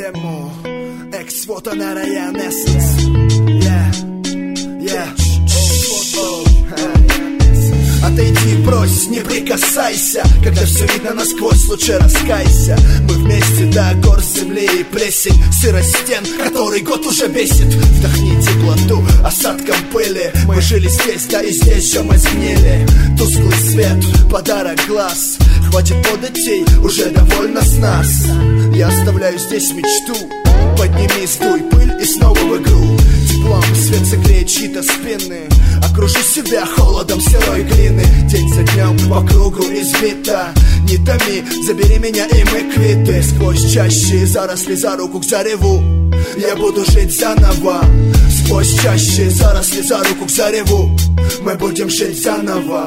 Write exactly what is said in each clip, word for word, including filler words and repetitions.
тему. Экс, вот она, Райан Эссенс. Yeah, yeah. Отойди, брось, не прикасайся. Когда все видно насквозь, лучше раскайся. Мы вместе до гор земли и плесень, сырость стен, который год уже бесит. Вдохни теплоту осадком пыли. Мы жили здесь, да и здесь же мы сгнили. Тусклый свет, подарок глаз. Хватит податей, уже довольно с нас. Я оставляю здесь мечту. Поднимись, дуй пыль и снова в игру. Теплом свет согреет чьи-то спины. Окружи себя холодом сырой глины. День за днем по кругу избита. Не томи, забери меня и мы квиты. Сквозь чащи заросли за руку к зареву я буду жить заново. Сквозь чащи заросли за руку к зареву мы будем жить заново.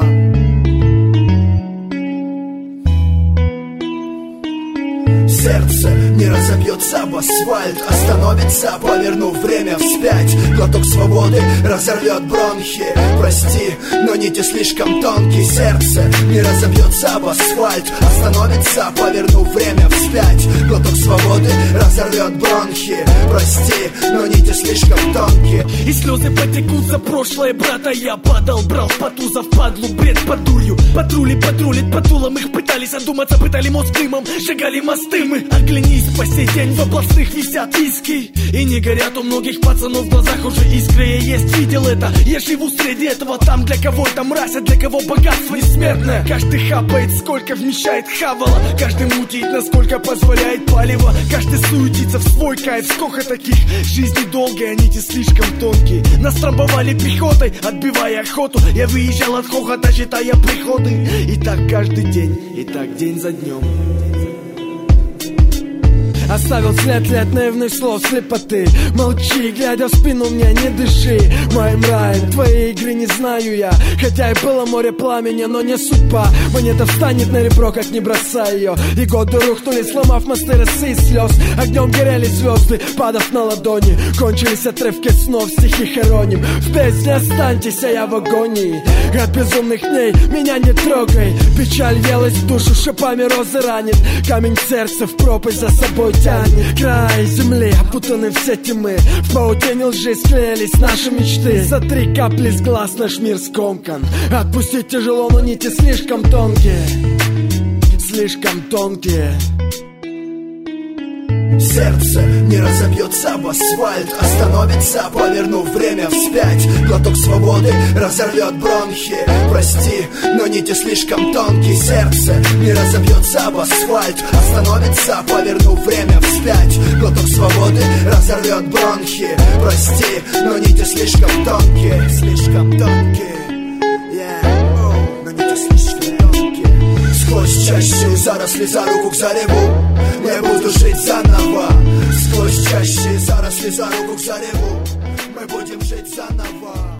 Сердце не разобьется об асфальт, остановится, повернув время вспять. Глоток свободы разорвет бронхи. Прости, но нити слишком тонкие. Сердце не разобьется об асфальт, остановится, повернув время вспять. Глоток свободы разорвет бронхи. Прости, но нити слишком тонкие. И слезы потекут за прошлое, брата. Я падал, брал в поту за впадлу, бред под дурью. Патрули патрулит по тулам, их пытались одуматься, пытали мозг дымом, сжигали мосты мы. Оглянись, по сей день в областных висят иски. И не горят у многих пацанов в глазах уже искры. Я есть видел это, я живу среди этого. Там для кого это мразь, а для кого богатство бессмертное. Каждый хапает, сколько вмещает хавала. Каждый мутит, насколько позволяет палево. Каждый суетится в свой кайф, сколько таких. Жизнь долгая, нити слишком тонкие. Нас трамбовали пехотой, отбивая охоту. Я выезжал от хохота, считая приходы. И так каждый день, и так день за днем. Оставил след лет наивных слов слепоты. Молчи, глядя в спину мне, не дыши. Моим раем, твоей игры не знаю я. Хотя и было море пламени, но не судьба. Монета встанет на ребро, как не бросай ее. И годы рухнули, сломав мосты росы и слез. Огнем горели звезды, падав на ладони. Кончились отрывки снов, стихи хороним. В песне останьтесь, а я в агонии. От безумных дней меня не трогай. Печаль въелась в душу, шипами розы ранит. Камень сердца в пропасть за собой тянет. Край земли, опутаны все тьмы. В паутине лжи склеились наши мечты. За три капли с глаз наш мир скомкан. Отпустить тяжело, но нити слишком тонкие. Слишком тонкие. Сердце не разобьется об асфальт, остановится, повернув время вспять. Глоток свободы разорвет бронхи. Прости, но нити слишком тонкие. Сердце не разобьется об асфальт, остановится, повернув время вспять. Глоток свободы разорвет бронхи. Прости, но нити слишком тонкие. Слишком тонкие. Yeah. Но нити слишком тонкие. Сквозь чащу заросли за руку к зареву я буду жить заново. Сквозь чащи заросли за руку к зареву мы будем жить заново.